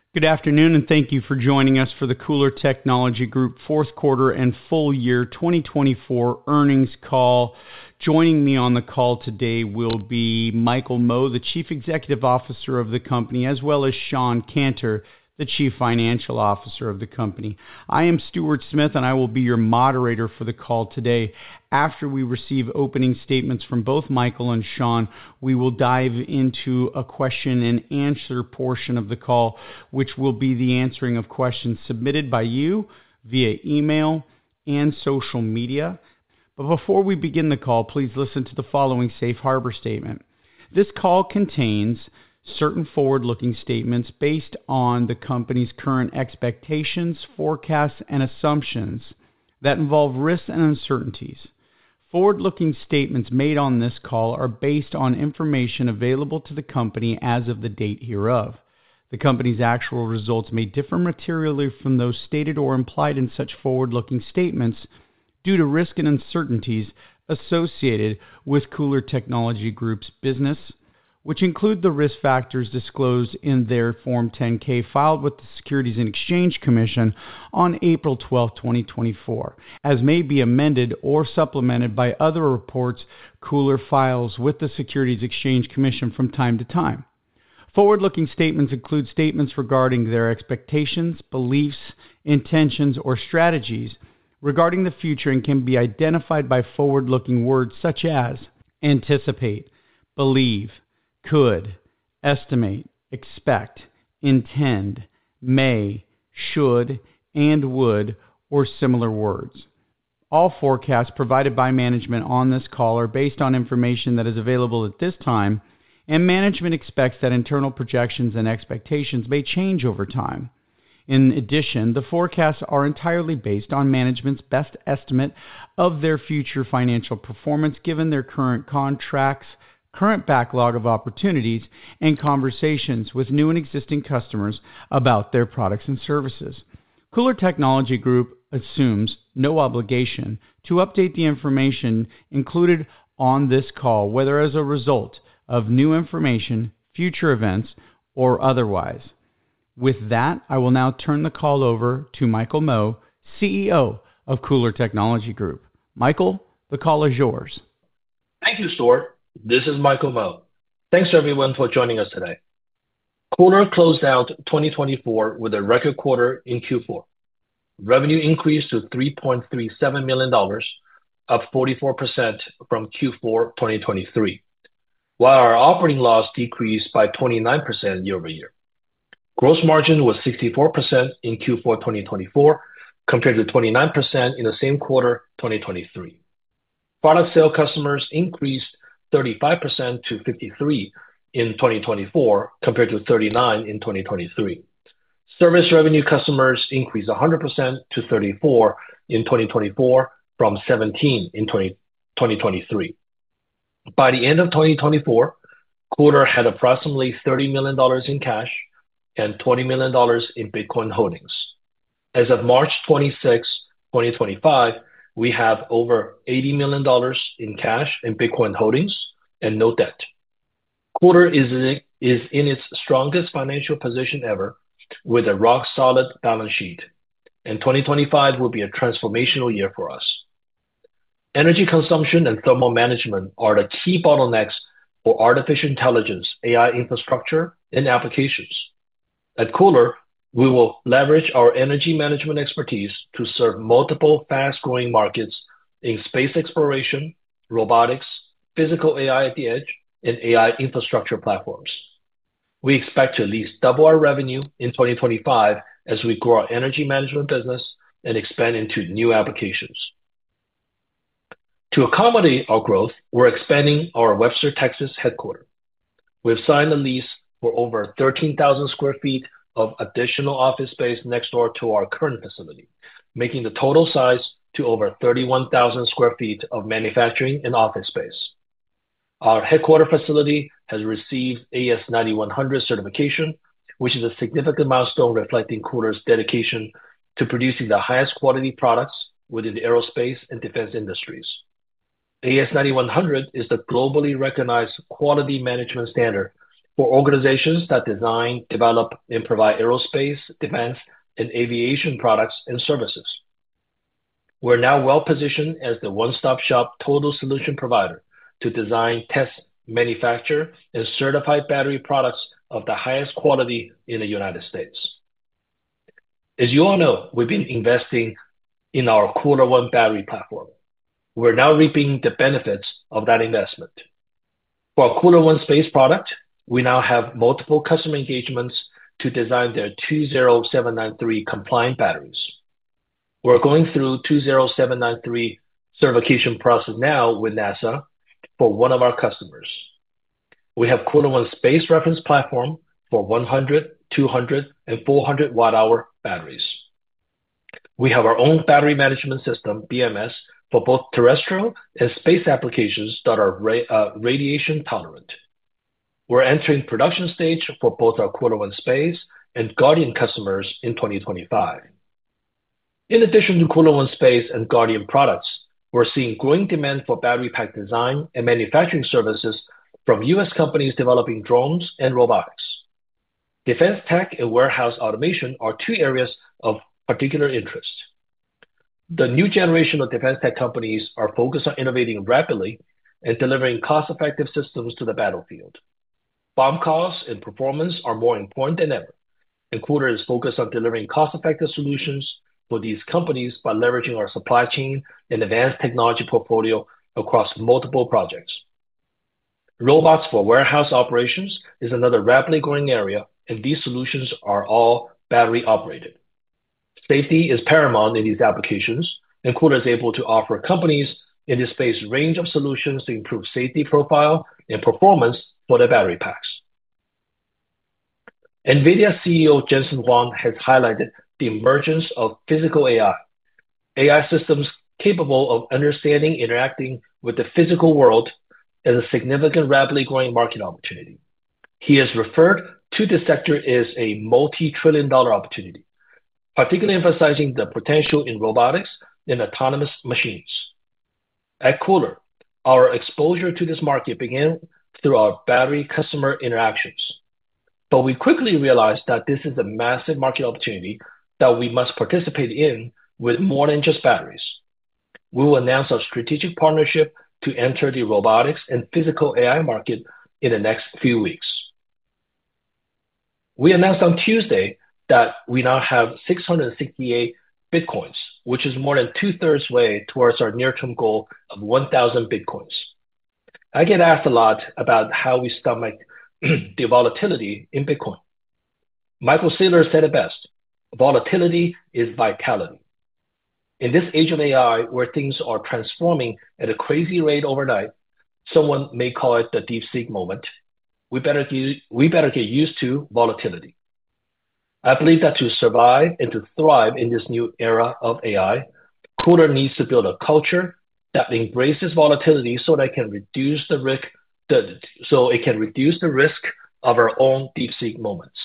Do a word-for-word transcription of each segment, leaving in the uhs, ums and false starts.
Good afternoon, and thank you for joining us for the KULR Technology Group fourth quarter and full year twenty twenty-four earnings call. Joining me on the call today will be Michael Mo, the Chief Executive Officer of the company, as well as Shawn Canter, the Chief Financial Officer of the company. I am Stuart Smith, and I will be your moderator for the call today. After we receive opening statements from both Michael and Shawn, we will dive into a question and answer portion of the call, which will be the answering of questions submitted by you via email and social media. But before we begin the call, please listen to the following safe harbor statement. This call contains certain forward-looking statements based on the company's current expectations, forecasts, and assumptions that involve risks and uncertainties. Forward-looking statements made on this call are based on information available to the company as of the date hereof. The company's actual results may differ materially from those stated or implied in such forward-looking statements due to risk and uncertainties associated with KULR Technology Group's business, which include the risk factors disclosed in their Form ten K filed with the Securities and Exchange Commission on April twelfth, twenty twenty-four, as may be amended or supplemented by other reports KULR files with the Securities and Exchange Commission from time to time. Forward-looking statements include statements regarding their expectations, beliefs, intentions, or strategies regarding the future and can be identified by forward-looking words such as anticipate, believe, could, estimate, expect, intend, may, should, and would, or similar words. All forecasts provided by management on this call are based on information that is available at this time, and management expects that internal projections and expectations may change over time. In addition, the forecasts are entirely based on management's best estimate of their future financial performance given their current contracts, current backlog of opportunities, and conversations with new and existing customers about their products and services. KULR Technology Group assumes no obligation to update the information included on this call, whether as a result of new information, future events, or otherwise. With that, I will now turn the call over to Michael Mo, C E O of KULR Technology Group. Michael, the call is yours. Thank you, Stuart. This is Michael Mo. Thanks everyone for joining us today. KULR closed out twenty twenty-four with a record quarter in Q four. Revenue increased to three point three seven million dollars, up forty-four percent from Q four twenty twenty-three, while our operating loss decreased by twenty-nine percent year over year. Gross margin was sixty-four percent in Q four twenty twenty-four compared to twenty-nine percent in the same quarter twenty twenty-three. Product sale customers increased thirty-five percent to fifty-three in twenty twenty-four compared to thirty-nine in twenty twenty-three. Service revenue customers increased one hundred percent to thirty-four in twenty twenty-four from seventeen in twenty twenty-three. By the end of twenty twenty-four, KULR had approximately thirty million dollars in cash and twenty million dollars in Bitcoin holdings. As of March twenty-sixth, twenty twenty-five, we have over eighty million dollars in cash and Bitcoin holdings and no debt. KULR is in, is in its strongest financial position ever with a rock-solid balance sheet, and twenty twenty-five will be a transformational year for us. Energy consumption and thermal management are the key bottlenecks for artificial intelligence, A I infrastructure, and applications. At KULR, we will leverage our energy management expertise to serve multiple fast-growing markets in space exploration, robotics, physical A I at the edge, and A I infrastructure platforms. We expect to at least double our revenue in twenty twenty-five as we grow our energy management business and expand into new applications. To accommodate our growth, we're expanding our Webster, Texas headquarters. We've signed a lease for over thirteen thousand square feet of additional office space next door to our current facility, making the total size to over thirty-one thousand square feet of manufacturing and office space. Our headquarters facility has received A S ninety-one hundred certification, which is a significant milestone reflecting KULR's dedication to producing the highest quality products within the aerospace and defense industries. A S ninety-one hundred is the globally recognized quality management standard for organizations that design, develop, and provide aerospace, defense, and aviation products and services. We're now well-positioned as the one-stop-shop total solution provider to design, test, manufacture, and certify battery products of the highest quality in the United States. As you all know, we've been investing in our KULR ONE battery platform. We're now reaping the benefits of that investment. For our KULR ONE Space product, we now have multiple customer engagements to design their two zero seven nine three compliant batteries. We're going through two zero seven nine three certification process now with NASA for one of our customers. We have KULR ONE Space reference platform for one hundred, two hundred, and four hundred watt hour batteries. We have our own battery management system, B M S, for both terrestrial and space applications that are ra- uh, radiation tolerant. We're entering production stage for both our KULR ONE Space and Guardian customers in twenty twenty-five. In addition to KULR ONE Space and Guardian products, we're seeing growing demand for battery pack design and manufacturing services from U S companies developing drones and robotics. Defense tech and warehouse automation are two areas of particular interest. The new generation of defense tech companies are focused on innovating rapidly and delivering cost-effective systems to the battlefield. Bomb costs and performance are more important than ever, and KULR is focused on delivering cost-effective solutions for these companies by leveraging our supply chain and advanced technology portfolio across multiple projects. Robots for warehouse operations is another rapidly growing area, and these solutions are all battery operated. Safety is paramount in these applications, and KULR is able to offer companies in this space a range of solutions to improve safety profile and performance for their battery packs. NVIDIA C E O Jensen Huang has highlighted the emergence of physical A I, A I systems capable of understanding and interacting with the physical world as a significant, rapidly growing market opportunity. He has referred to this sector as a multi-trillion dollar opportunity, particularly emphasizing the potential in robotics and autonomous machines. At KULR, our exposure to this market began through our battery customer interactions, but we quickly realized that this is a massive market opportunity that we must participate in with more than just batteries. We will announce our strategic partnership to enter the robotics and physical A I market in the next few weeks. We announced on Tuesday that we now have six hundred sixty-eight Bitcoins, which is more than two-thirds way towards our near-term goal of one thousand Bitcoins. I get asked a lot about how we stomach the volatility in Bitcoin. Michael Saylor said it best: volatility is vitality. In this age of A I, where things are transforming at a crazy rate overnight, someone may call it the DeepSeek moment, we better, get, we better get used to volatility. I believe that to survive and to thrive in this new era of A I, KULR needs to build a culture that embraces volatility so that it can reduce the risk, the, so it can reduce the risk of our own DeepSeek moments.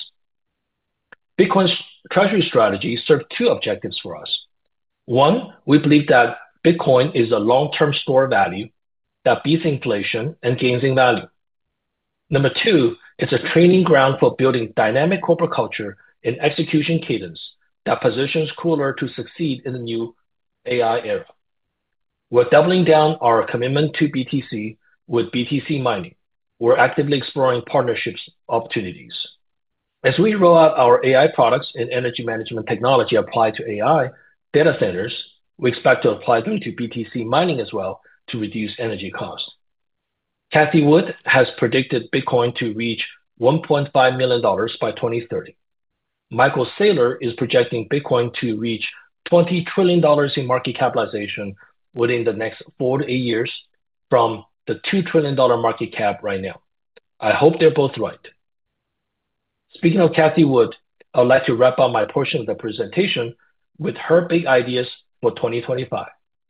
Bitcoin's treasury strategy serves two objectives for us. One, we believe that Bitcoin is a long-term store of value that beats inflation and gains in value. Number two, it's a training ground for building dynamic corporate culture and execution cadence that positions KULR to succeed in the new A I era. We're doubling down our commitment to B T C with B T C Mining. We're actively exploring partnerships opportunities. As we roll out our A I products and energy management technology applied to A I data centers, we expect to apply them to B T C Mining as well to reduce energy costs. Cathie Wood has predicted Bitcoin to reach one point five million dollars by twenty thirty. Michael Saylor is projecting Bitcoin to reach twenty trillion dollars in market capitalization within the next four to eight years from the two trillion dollars market cap right now. I hope they're both right. Speaking of Cathie Wood, I would like to wrap up my portion of the presentation with her big ideas for twenty twenty-five.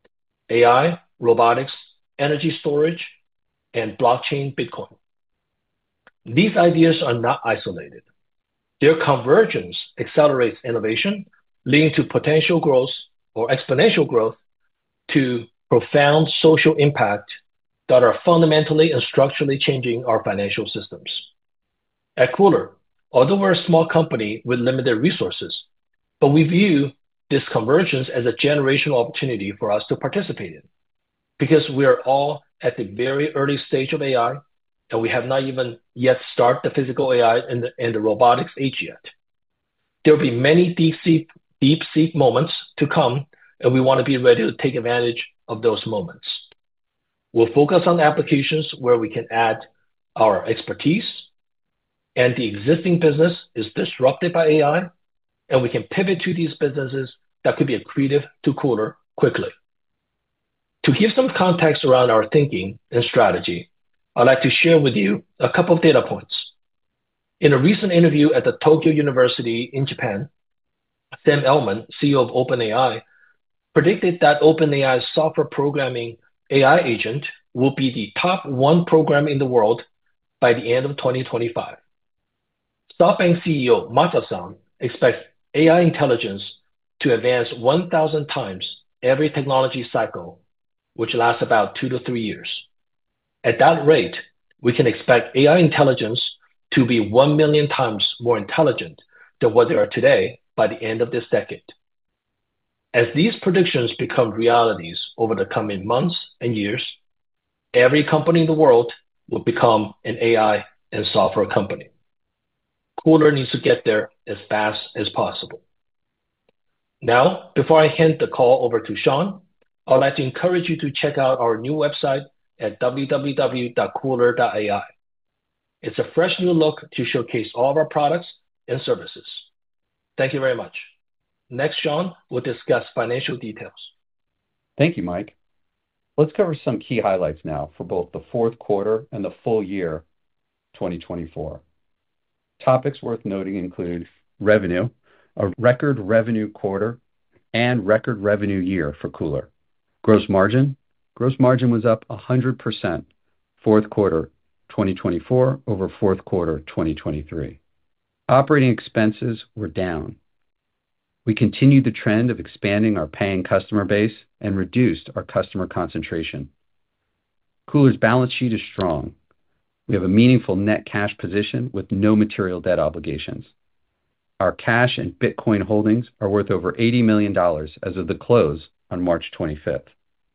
A I, robotics, energy storage, and blockchain Bitcoin. These ideas are not isolated. Their convergence accelerates innovation, leading to potential growth or exponential growth to profound social impact that are fundamentally and structurally changing our financial systems. At KULR, although we're a small company with limited resources, but we view this convergence as a generational opportunity for us to participate in because we are all at the very early stage of A I, and we have not even yet started the physical A I and the, and the robotics age yet. There will be many deep-seek deep-seek moments to come, and we want to be ready to take advantage of those moments. We'll focus on applications where we can add our expertise, and the existing business is disrupted by A I, and we can pivot to these businesses that could be accretive to KULR quickly. To give some context around our thinking and strategy, I'd like to share with you a couple of data points. In a recent interview at the Tokyo University in Japan, Sam Altman, C E O of OpenAI, predicted that OpenAI's software programming A I agent will be the top one program in the world by the end of twenty twenty-five. SoftBank C E O Masa-san expects A I intelligence to advance one thousand times every technology cycle, which lasts about two to three years. At that rate, we can expect A I intelligence to be one million times more intelligent than what they are today by the end of this decade. As these predictions become realities over the coming months and years, every company in the world will become an A I and software company. KULR needs to get there as fast as possible. Now, before I hand the call over to Sean, I'd like to encourage you to check out our new website at w w w dot kulr dot a i. It's a fresh new look to showcase all of our products and services. Thank you very much. Next, Sean will discuss financial details. Thank you, Mike. Let's cover some key highlights now for both the fourth quarter and the full year twenty twenty-four. Topics worth noting include revenue, a record revenue quarter, and record revenue year for KULR. Gross margin. Gross margin was up one hundred percent fourth quarter twenty twenty-four over fourth quarter twenty twenty-three. Operating expenses were down. We continued the trend of expanding our paying customer base and reduced our customer concentration. KULR's balance sheet is strong. We have a meaningful net cash position with no material debt obligations. Our cash and Bitcoin holdings are worth over eighty million dollars as of the close on March twenty-fifth.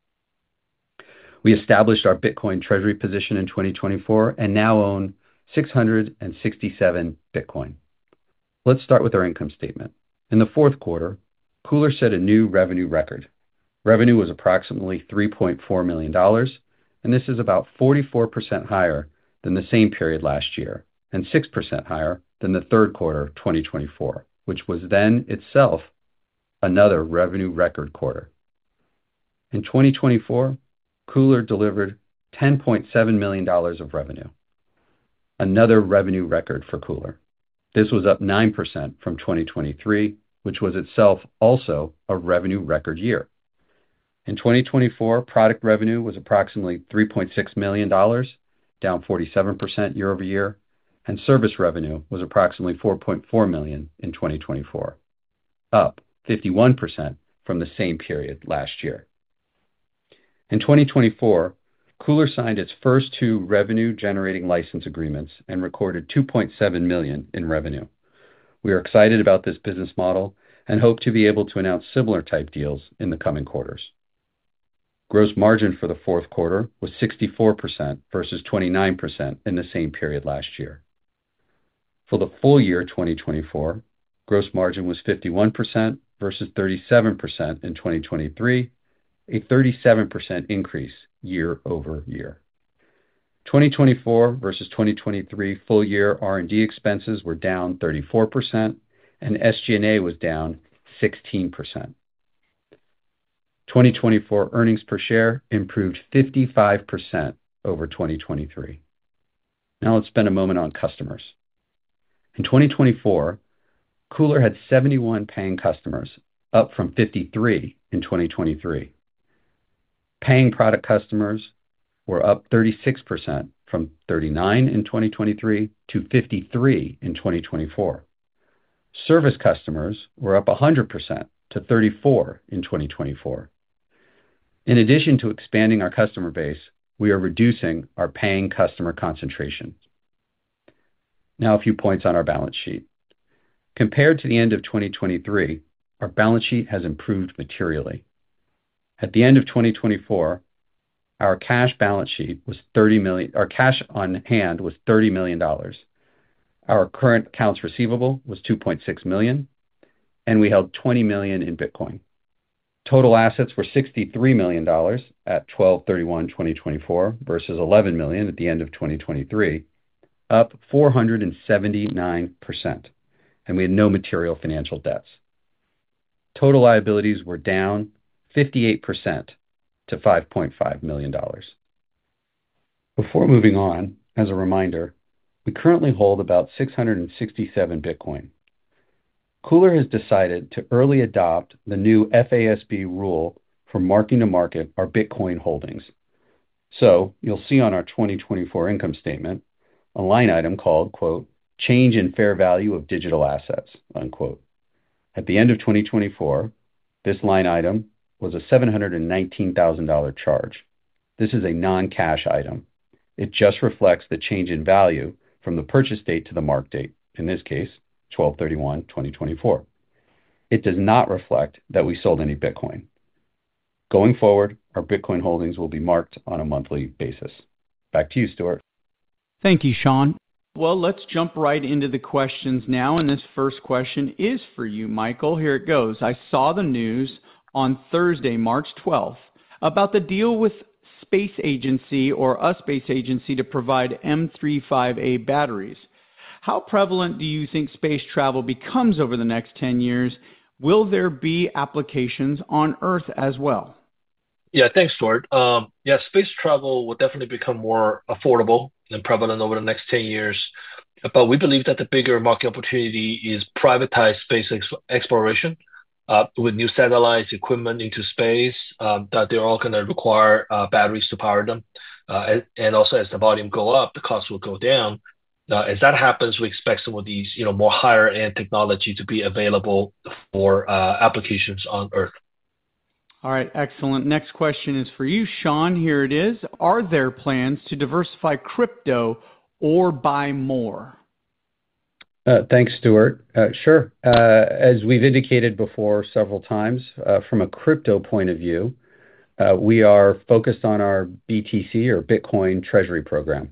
We established our Bitcoin treasury position in twenty twenty-four and now own six hundred sixty-seven Bitcoin. Let's start with our income statement. In the fourth quarter, KULR set a new revenue record. Revenue was approximately three point four million dollars, and this is about forty-four percent higher than the same period last year and six percent higher than the third quarter twenty twenty-four, which was then itself another revenue record quarter. In twenty twenty-four, KULR delivered ten point seven million dollars of revenue, another revenue record for KULR. This was up nine percent from twenty twenty-three, which was itself also a revenue record year. In twenty twenty-four, product revenue was approximately three point six million dollars, down forty-seven percent year over year, and service revenue was approximately four point four million dollars in twenty twenty-four, up fifty-one percent from the same period last year. In twenty twenty-four, KULR signed its first two revenue-generating license agreements and recorded two point seven million dollars in revenue. We are excited about this business model and hope to be able to announce similar type deals in the coming quarters. Gross margin for the fourth quarter was sixty-four percent versus twenty-nine percent in the same period last year. For the full year twenty twenty-four, gross margin was fifty-one percent versus thirty-seven percent in twenty twenty-three, a thirty-seven percent increase year over year. twenty twenty-four versus twenty twenty-three full year R and D expenses were down thirty-four percent and S G and A was down sixteen percent. twenty twenty-four earnings per share improved fifty-five percent over twenty twenty-three. Now let's spend a moment on customers. In twenty twenty-four, KULR had seventy-one paying customers, up from fifty-three in twenty twenty-three. Paying product customers were up thirty-six percent from thirty-nine in twenty twenty-three to fifty-three in twenty twenty-four. Service customers were up one hundred percent to thirty-four in twenty twenty-four. In addition to expanding our customer base, we are reducing our paying customer concentration. Now, a few points on our balance sheet. Compared to the end of twenty twenty-three, our balance sheet has improved materially. At the end of twenty twenty-four, our cash balance sheet was thirty million dollars. Our cash on hand was thirty million dollars. Our current accounts receivable was two point six million dollars, and we held twenty million dollars in Bitcoin. Total assets were sixty-three million dollars at twelve thirty-one twenty twenty-four versus eleven million dollars at the end of twenty twenty-three, up four hundred seventy-nine percent, and we had no material financial debts. Total liabilities were down fifty-eight percent to five point five million dollars. Before moving on, as a reminder, we currently hold about six hundred sixty-seven Bitcoin. KULR has decided to early adopt the new F A S B rule for marking to market our Bitcoin holdings. So you'll see on our twenty twenty-four income statement a line item called, quote, change in fair value of digital assets, unquote. At the end of twenty twenty-four, this line item was a seven hundred nineteen thousand dollars charge. This is a non-cash item. It just reflects the change in value from the purchase date to the mark date, in this case, twelve thirty-one twenty twenty-four. It does not reflect that we sold any Bitcoin. Going forward, our Bitcoin holdings will be marked on a monthly basis. Back to you, Stuart. Thank you, Sean. Well, let's jump right into the questions now, and this first question is for you, Michael. Here it goes. I saw the news on Thursday, March twelfth, about the deal with Space Agency or a space agency to provide M thirty-five A batteries. How prevalent do you think space travel becomes over the next ten years? Will there be applications on Earth as well? Yeah, thanks, Stuart. Um, yeah, space travel will definitely become more affordable and prevalent over the next ten years. But we believe that the bigger market opportunity is privatized space ex- exploration uh, with new satellites, equipment into space, um, that they're all going to require uh, batteries to power them. Uh, and, and also as the volume go up, the cost will go down. Uh, as that happens, we expect some of these, you know, more higher end technology to be available for uh, applications on Earth. All right, excellent. Next question is for you, Sean. Here it is. Are there plans to diversify crypto or buy more? Uh, thanks, Stuart. Uh, sure. Uh, as we've indicated before several times, uh, from a crypto point of view, uh, we are focused on our B T C or Bitcoin Treasury program.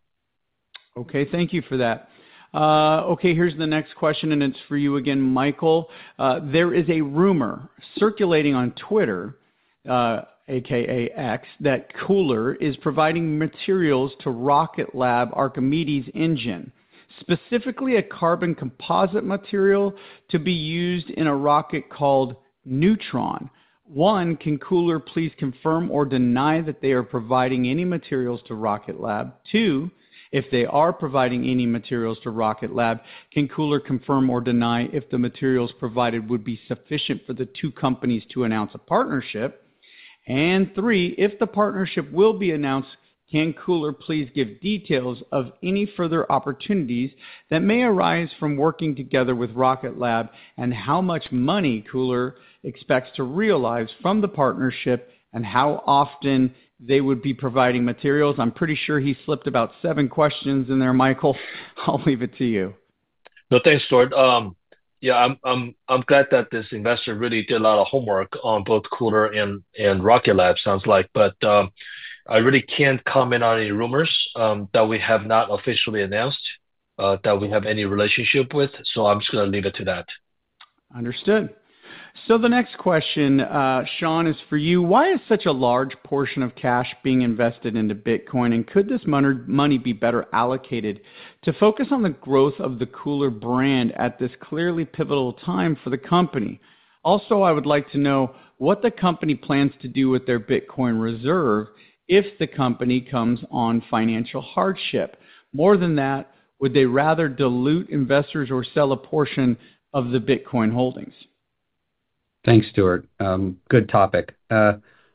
Okay, thank you for that. Uh, okay, here's the next question, and it's for you again, Michael. Uh, there is a rumor circulating on Twitter, uh, aka X, that KULR is providing materials to Rocket Lab Archimedes engine, specifically a carbon composite material to be used in a rocket called Neutron. One, can KULR please confirm or deny that they are providing any materials to Rocket Lab? Two, if they are providing any materials to Rocket Lab, can KULR confirm or deny if the materials provided would be sufficient for the two companies to announce a partnership? And three, if the partnership will be announced, can KULR please give details of any further opportunities that may arise from working together with Rocket Lab and how much money KULR expects to realize from the partnership and how often they would be providing materials? I'm pretty sure he slipped about seven questions in there, Michael. I'll leave it to you. No, thanks, Stuart. Um, yeah, I'm I'm I'm glad that this investor really did a lot of homework on both KULR and and Rocket Lab. Sounds like, but um, I really can't comment on any rumors um, that we have not officially announced uh, that we have any relationship with. So I'm just going to leave it to that. Understood. So the next question, uh, Sean, is for you. Why is such a large portion of cash being invested into Bitcoin, and could this money be better allocated to focus on the growth of the KULR brand at this clearly pivotal time for the company? Also, I would like to know what the company plans to do with their Bitcoin reserve if the company comes on financial hardship. More than that, would they rather dilute investors or sell a portion of the Bitcoin holdings? Thanks, Stuart. Um, good topic. Uh,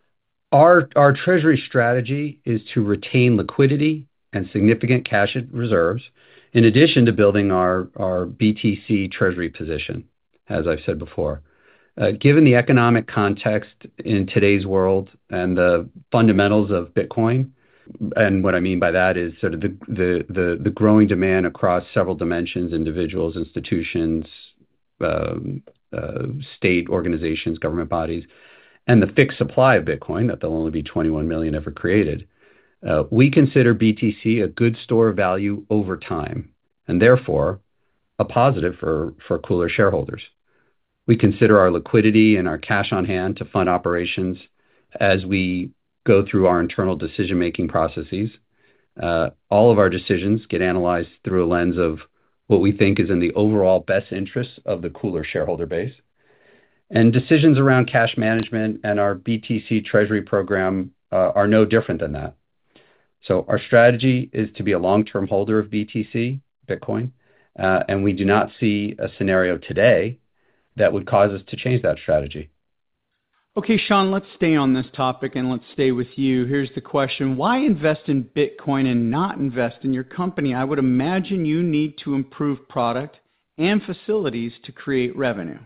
our our treasury strategy is to retain liquidity and significant cash reserves, in addition to building our, our B T C treasury position, as I've said before. Uh, given the economic context in today's world and the fundamentals of Bitcoin, And what I mean by that is sort of the the the, the growing demand across several dimensions, individuals, institutions, um, uh, state organizations, government bodies, and the fixed supply of Bitcoin, that there'll only be twenty-one million ever created. Uh, we consider B T C a good store of value over time, and therefore a positive for, for KULR shareholders. We consider our liquidity and our cash on hand to fund operations as we go through our internal decision-making processes. Uh, all of our decisions get analyzed through a lens of what we think is in the overall best interests of the KULR shareholder base. And decisions around cash management and our B T C treasury program uh, are no different than that. So our strategy is to be a long-term holder of B T C, Bitcoin, uh, and we do not see a scenario today that would cause us to change that strategy. Okay, Sean, let's stay on this topic and let's stay with you. Here's the question. Why invest in Bitcoin and not invest in your company? I would imagine you need to improve product and facilities to create revenue.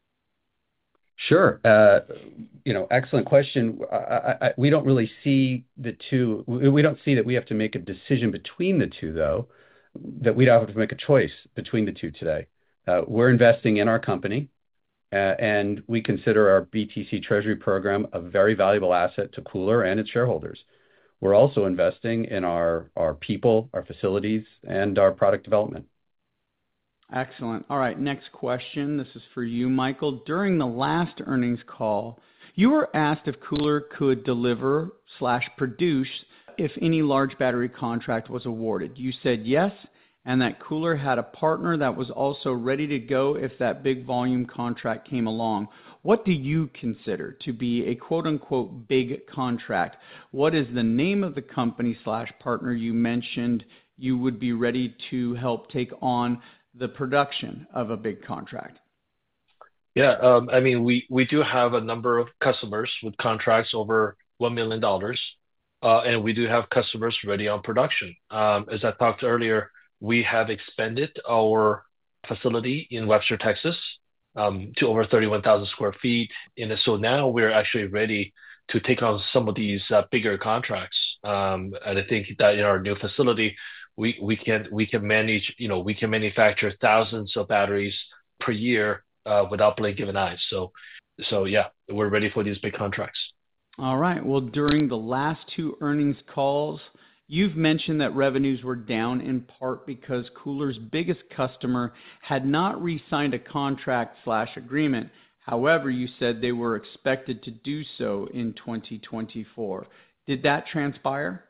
Sure. Uh, you know, excellent question. I, I, we don't really see the two. We don't see that we have to make a decision between the two, though, that we don't have to make a choice between the two today. Uh, we're investing in our company. Uh, and we consider our B T C Treasury program a very valuable asset to KULR and its shareholders. We're also investing in our, our people, our facilities, and our product development. Excellent. All right, next question. This is for you, Michael. During the last earnings call, you were asked if KULR could deliver slash produce if any large battery contract was awarded. You said yes, and that KULR had a partner that was also ready to go if that big volume contract came along. What do you consider to be a quote-unquote big contract? What is the name of the company slash partner you mentioned you would be ready to help take on the production of a big contract? Yeah, um, I mean, we, we do have a number of customers with contracts over one million dollars, uh, and we do have customers ready on production. Um, as I talked earlier, we have expanded our facility in Webster, Texas, um, to over thirty-one thousand square feet. And so now we're actually ready to take on some of these uh, bigger contracts. Um, and I think that in our new facility, we, we can we can manage, you know, we can manufacture thousands of batteries per year uh, without blinking of an eye. So, so yeah, we're ready for these big contracts. All right. Well, during the last two earnings calls, you've mentioned that revenues were down in part because KULR's biggest customer had not re-signed a contract slash agreement. However, you said they were expected to do so in twenty twenty-four. Did that transpire?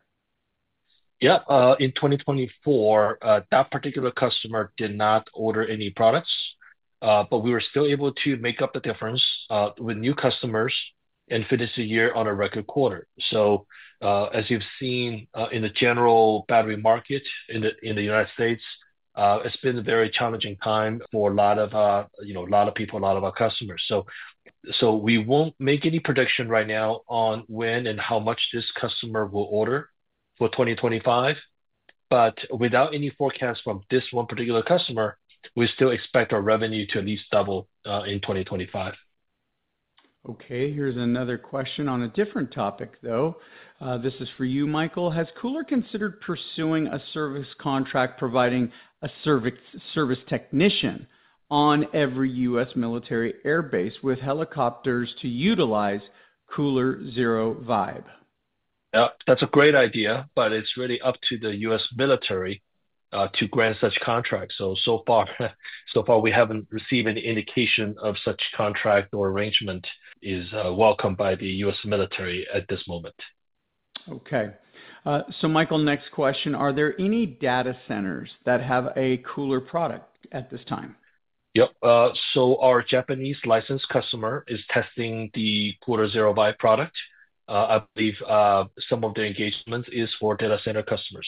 Yeah, uh, in twenty twenty-four, uh, that particular customer did not order any products, uh, but we were still able to make up the difference uh, with new customers and finish the year on a record quarter. So, uh, as you've seen uh, in the general battery market in the in the United States, uh, it's been a very challenging time for a lot of uh, you know a lot of people, a lot of our customers. So, so we won't make any prediction right now on when and how much this customer will order for twenty twenty-five. But without any forecast from this one particular customer, we still expect our revenue to at least double uh, in twenty twenty-five. Okay, here's another question on a different topic, though. Uh, this is for you, Michael. Has KULR considered pursuing a service contract providing a service, service technician on every U S military air base with helicopters to utilize KULR Zero Vibe? Yeah, that's a great idea, but it's really up to the U S military uh, to grant such contracts. So, so far, so far we haven't received any indication of such contract or arrangement is uh, welcomed by the U S military at this moment. Okay. Uh, so, Michael, next question. Are there any data centers that have a KULR product at this time? Yep. Uh, so our Japanese licensed customer is testing the KULR Zero Vibe product. Uh, I believe uh, some of the engagement is for data center customers.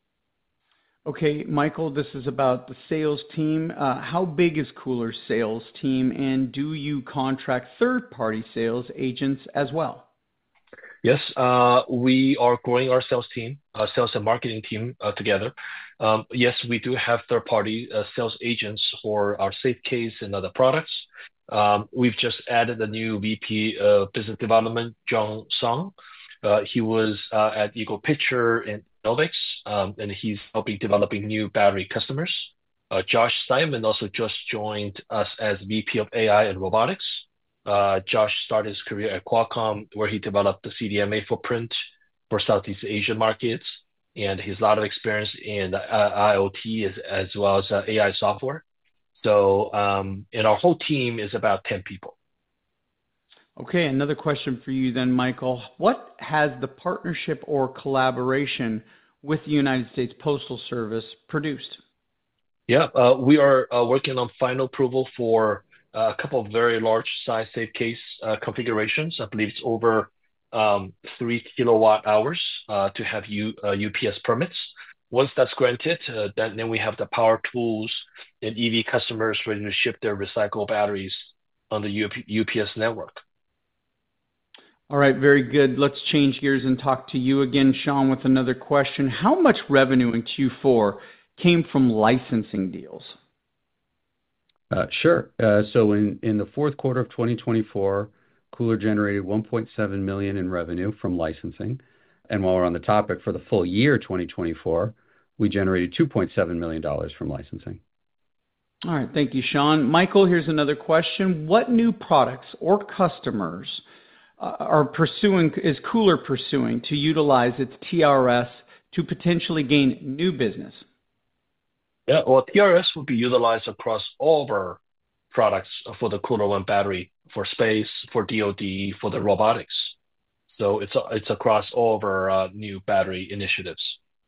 Okay, Michael, this is about the sales team. Uh, how big is KULR's sales team, and do you contract third-party sales agents as well? Yes, uh, we are growing our sales team, uh, sales and marketing team uh, together. Um, yes, we do have third-party uh, sales agents for our SafeCase and other products. Um, we've just added a new V P of Business Development, John Song. Uh, he was uh, at Eagle Pitcher and Novix, um, and he's helping developing new battery customers. Uh, Josh Simon also just joined us as V P of A I and Robotics. Uh, Josh started his career at Qualcomm, where he developed the C D M A footprint for Southeast Asian markets, and he has a lot of experience in uh, IoT as, as well as uh, A I software. So, um, and our whole team is about ten people. Okay, another question for you then, Michael. What has the partnership or collaboration with the United States Postal Service produced? Yeah, uh, we are uh, working on final approval for uh, a couple of very large size safe case uh, configurations. I believe it's over um, three kilowatt hours uh, to have U, uh, U P S permits. Once that's granted, uh, then, then we have the power tools and E V customers ready to ship their recycled batteries on the U P, U P S network. All right, very good. Let's change gears and talk to you again, Sean, with another question. How much revenue in Q four came from licensing deals? Uh, sure. Uh, so in, in the fourth quarter of twenty twenty-four, KULR generated one point seven million dollars in revenue from licensing. And while we're on the topic, for the full year twenty twenty-four, we generated two point seven million dollars from licensing. All right, thank you, Sean. Michael, here's another question. What new products or customers uh, are pursuing, is KULR pursuing to utilize its T R S to potentially gain new business? Yeah, well, T R S will be utilized across all of our products for the KULR ONE battery, for space, for D O D, for the robotics. So it's it's across all of our uh, new battery initiatives.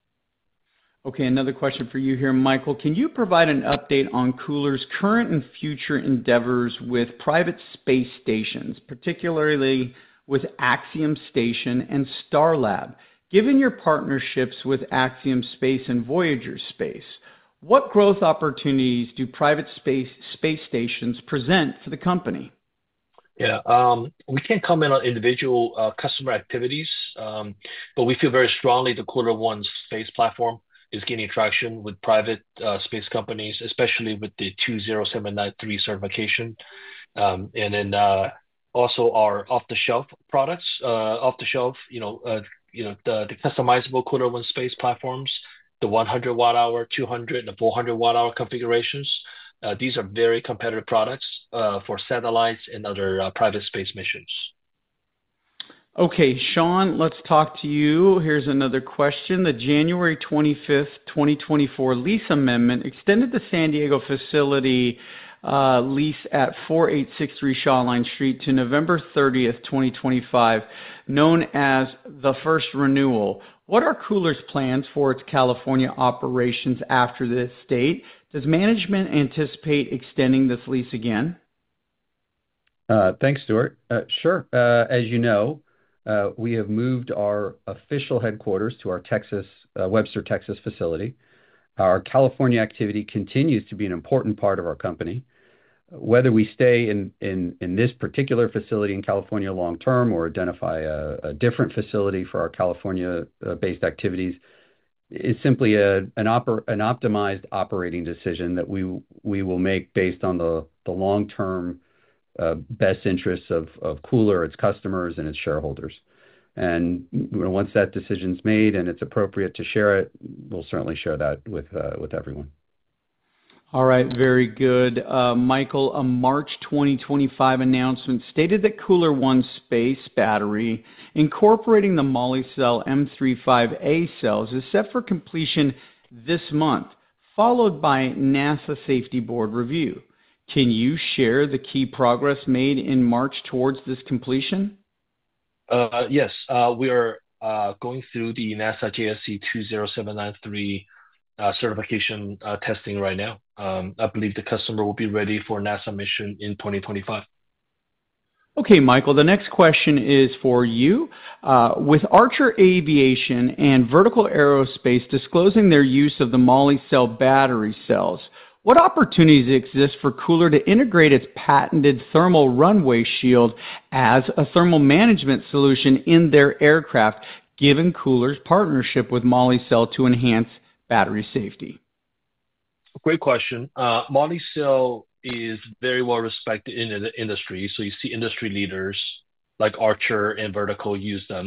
Okay, another question for you here, Michael. Can you provide an update on KULR's current and future endeavors with private space stations, particularly with Axiom Station and Starlab? Given your partnerships with Axiom Space and Voyager Space, what growth opportunities do private space space stations present for the company? Yeah, um, we can't comment on individual uh, customer activities, um, but we feel very strongly the KULR ONE space platform is gaining traction with private uh, space companies, especially with the two zero seven nine three certification. Um, and then uh, also our off-the-shelf products, uh, off-the-shelf, you know, uh, you know, the, the customizable KULR ONE space platforms, the one hundred watt hour, two hundred, and the four hundred watt hour configurations. Uh, these are very competitive products uh, for satellites and other uh, private space missions. Okay, Sean, let's talk to you. Here's another question. The January twenty-fifth, twenty twenty-four lease amendment extended the San Diego facility uh, lease at four eight six three Shawline Street to November thirtieth, twenty twenty-five, known as the first renewal. What are KULR's plans for its California operations after this date? Does management anticipate extending this lease again? Uh, thanks, Stuart. Uh, sure. Uh, as you know, uh, we have moved our official headquarters to our Texas, uh, Webster, Texas facility. Our California activity continues to be an important part of our company. Whether we stay in, in, in this particular facility in California long term or identify a, a different facility for our California-based activities is simply a, an, oper, an optimized operating decision that we we will make based on the, the long-term uh, best interests of, of KULR, its customers, and its shareholders. And you know, once that decision's made and it's appropriate to share it, we'll certainly share that with uh, with everyone. All right, very good. Uh, Michael, a March twenty twenty-five announcement stated that KULR ONE space battery incorporating the Molicel M thirty-five A cells is set for completion this month, followed by NASA Safety Board review. Can you share the key progress made in March towards this completion? Uh, yes, uh, we are uh, going through the NASA J S C two zero seven nine three uh, certification uh, testing right now. Um, I believe the customer will be ready for NASA mission in twenty twenty-five. Okay, Michael, the next question is for you. Uh, with Archer Aviation and Vertical Aerospace disclosing their use of the Molicel battery cells, what opportunities exist for KULR to integrate its patented thermal runway shield as a thermal management solution in their aircraft, given KULR's partnership with Molicel to enhance battery safety? Great question. Uh, Molicel is very well respected in the industry. So you see industry leaders like Archer and Vertical use them.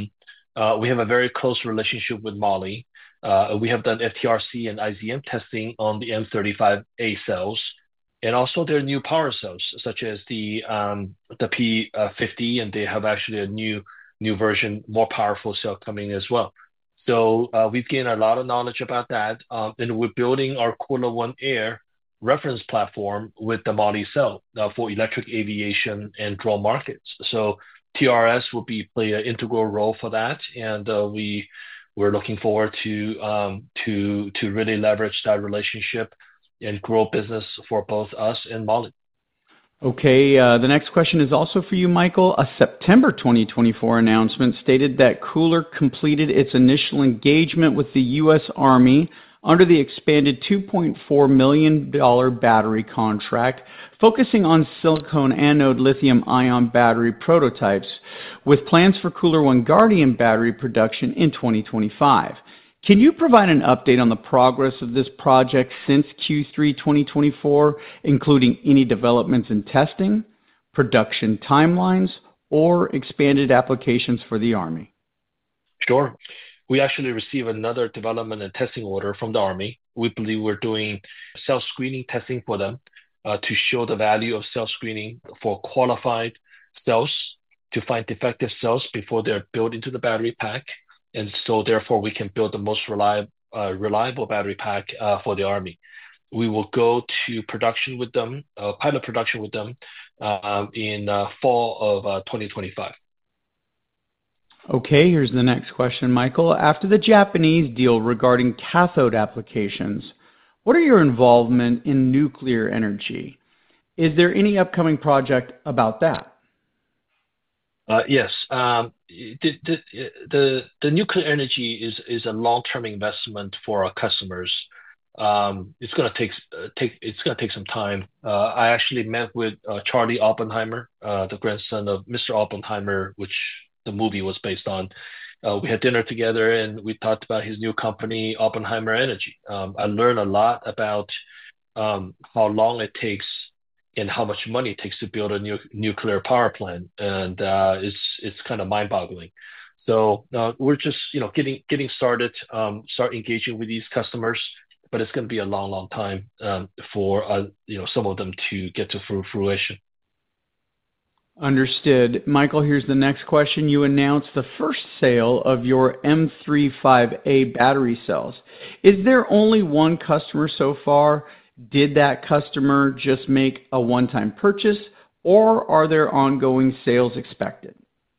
Uh, we have a very close relationship with Moly. Uh, we have done F T R C and I Z M testing on the M thirty-five A cells, and also their new power cells, such as the um, the P fifty, and they have actually a new new version, more powerful cell coming as well. So uh, we've gained a lot of knowledge about that, um, and we're building our KULR ONE Air reference platform with the Moly cell uh, for electric aviation and drone markets. So T R S will be play an integral role for that, and uh, we we're looking forward to um, to to really leverage that relationship and grow business for both us and Moly. Okay, uh, the next question is also for you, Michael. A September twenty twenty-four announcement stated that KULR completed its initial engagement with the U S Army under the expanded two point four million dollars battery contract, focusing on silicon anode lithium-ion battery prototypes, with plans for KULR ONE Guardian battery production in twenty twenty-five. Can you provide an update on the progress of this project since Q three twenty twenty-four, including any developments in testing, production timelines, or expanded applications for the Army? Sure. We actually received another development and testing order from the Army. We believe we're doing cell screening testing for them uh, to show the value of cell screening for qualified cells to find defective cells before they're built into the battery pack. And so therefore we can build the most reliable, uh, reliable battery pack uh, for the Army. We will go to production with them, uh, pilot production with them uh, in uh, fall of uh, twenty twenty-five. Okay, here's the next question, Michael. After the Japanese deal regarding cathode applications, what are your involvement in nuclear energy? Is there any upcoming project about that? Uh, yes. Um, the, the, the, the nuclear energy is, is a long-term investment for our customers. Um, it's going to take, uh, take, it's going to take some time. Uh, I actually met with uh, Charlie Oppenheimer, uh, the grandson of Mister Oppenheimer, which the movie was based on. Uh, we had dinner together and we talked about his new company, Oppenheimer Energy. Um, I learned a lot about um, how long it takes and how much money it takes to build a new nuclear power plant, and uh, it's it's kind of mind-boggling. So uh, we're just you know getting getting started, um, start engaging with these customers, but it's going to be a long, long time um, for uh, you know some of them to get to fruition. Understood. Michael, here's the next question. You announced the first sale of your M thirty-five A battery cells. Is there only one customer so far? Did that customer just make a one-time purchase, or are there ongoing sales expected?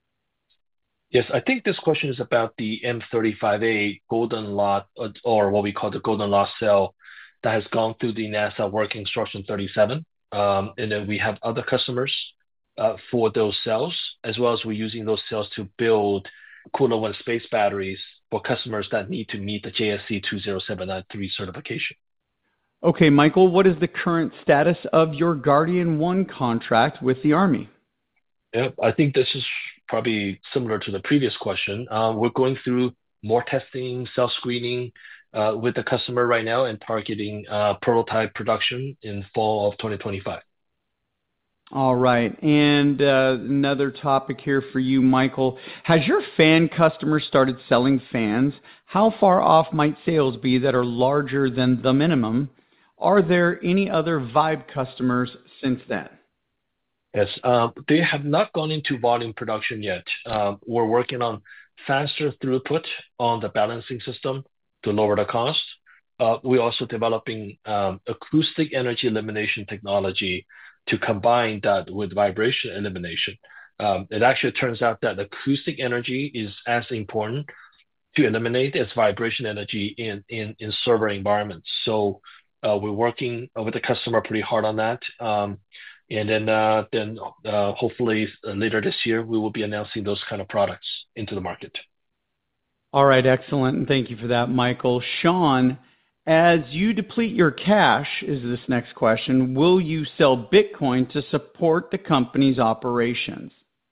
Yes, I think this question is about the M thirty-five A golden lot, or what we call the golden lot cell that has gone through the NASA Work Instruction thirty-seven. Um, and then we have other customers uh, for those cells, as well as we're using those cells to build KULR ONE Space batteries for customers that need to meet the J S C two zero seven nine three certification. Okay, Michael, what is the current status of your Guardian One contract with the Army? Yeah, I think this is probably similar to the previous question. Uh, we're going through more testing, self-screening uh, with the customer right now and targeting uh, prototype production in fall of twenty twenty-five. All right. And uh, another topic here for you, Michael. Has your fan customer started selling fans? How far off might sales be that are larger than the minimum? Are there any other Vibe customers since then? Yes, uh, they have not gone into volume production yet. Uh, we're working on faster throughput on the balancing system to lower the cost. Uh, we're also developing um, acoustic energy elimination technology to combine that with vibration elimination. Um, it actually turns out that acoustic energy is as important to eliminate as vibration energy in, in, in server environments. So uh, we're working with the customer pretty hard on that. Um, and then uh, then uh, hopefully later this year, we will be announcing those kind of products into the market. All right, excellent. And thank you for that, Michael. Sean, as you deplete your cash, is this next question, will you sell Bitcoin to support the company's operations?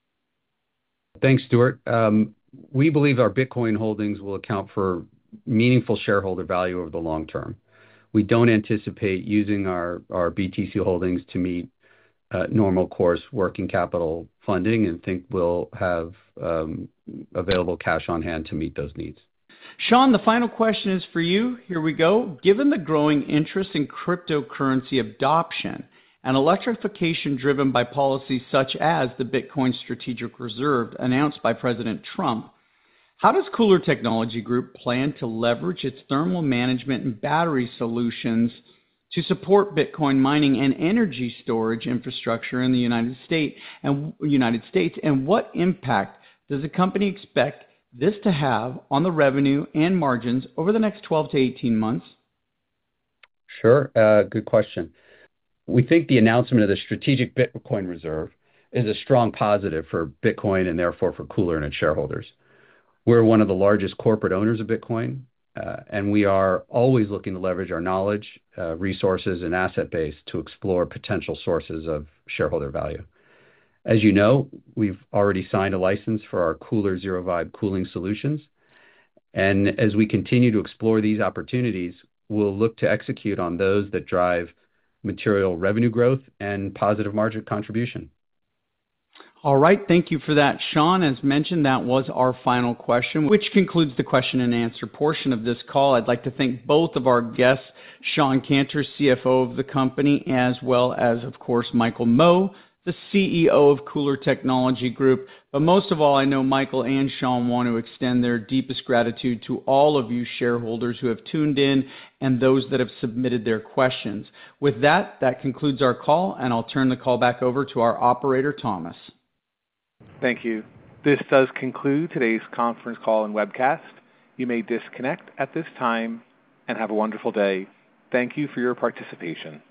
Thanks, Stuart. Um, we believe our Bitcoin holdings will account for meaningful shareholder value over the long term. We don't anticipate using our, our B T C holdings to meet uh, normal course working capital funding and think we'll have um, available cash on hand to meet those needs. Sean, the final question is for you. Here we go. Given the growing interest in cryptocurrency adoption and electrification driven by policies such as the Bitcoin Strategic Reserve announced by President Trump, how does Cooler Technology Group plan to leverage its thermal management and battery solutions to support Bitcoin mining and energy storage infrastructure in the United States and United States, and what impact does the company expect this to have on the revenue and margins over the next twelve to eighteen months? Sure. Uh, good question. We think the announcement of the Strategic Bitcoin Reserve is a strong positive for Bitcoin and therefore for Cooler and its shareholders. We're one of the largest corporate owners of Bitcoin, uh, and we are always looking to leverage our knowledge, uh, resources, and asset base to explore potential sources of shareholder value. As you know, we've already signed a license for our Cooler Zero Vibe cooling solutions, and as we continue to explore these opportunities, we'll look to execute on those that drive material revenue growth and positive margin contribution. All right. Thank you for that, Sean. As mentioned, that was our final question, which concludes the question and answer portion of this call. I'd like to thank both of our guests, Shawn Canter, C F O of the company, as well as, of course, Michael Mo, the C E O of Cooler Technology Group. But most of all, I know Michael and Sean want to extend their deepest gratitude to all of you shareholders who have tuned in and those that have submitted their questions. With that, that concludes our call, and I'll turn the call back over to our operator, Thomas. Thank you. This does conclude today's conference call and webcast. You may disconnect at this time and have a wonderful day. Thank you for your participation.